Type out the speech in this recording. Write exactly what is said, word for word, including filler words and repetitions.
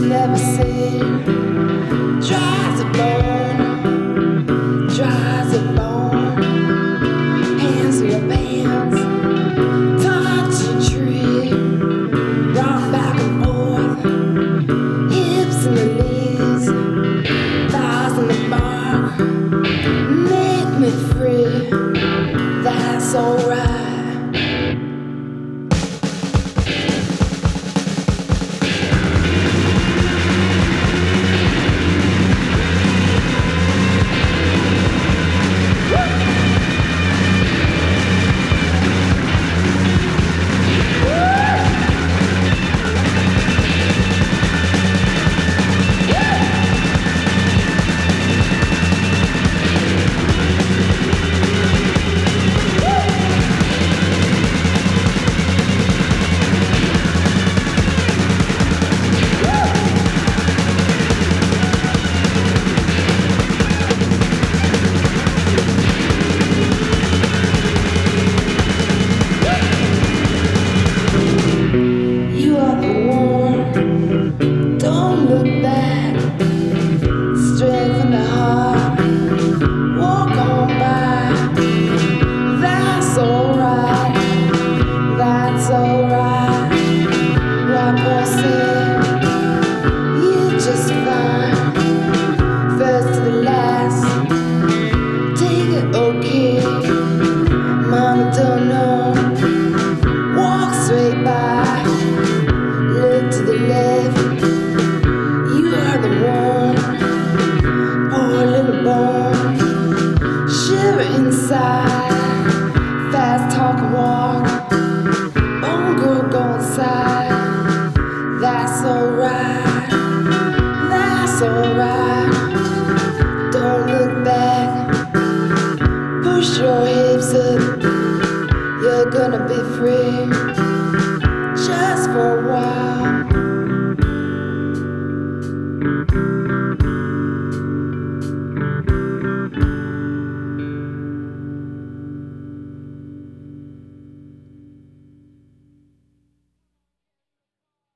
never seen. Dries a bone, dries a bone. Hands in your bands, touch a tree. Rock back and forth, hips in the knees, thighs in the bark. Make me free, that's alright. Don't look back, strengthen the heart, walk on by. That's alright, that's alright. Rapport said, you just fine. First to the last, take it okay. Mama don't know, walk straight by. Look to the left,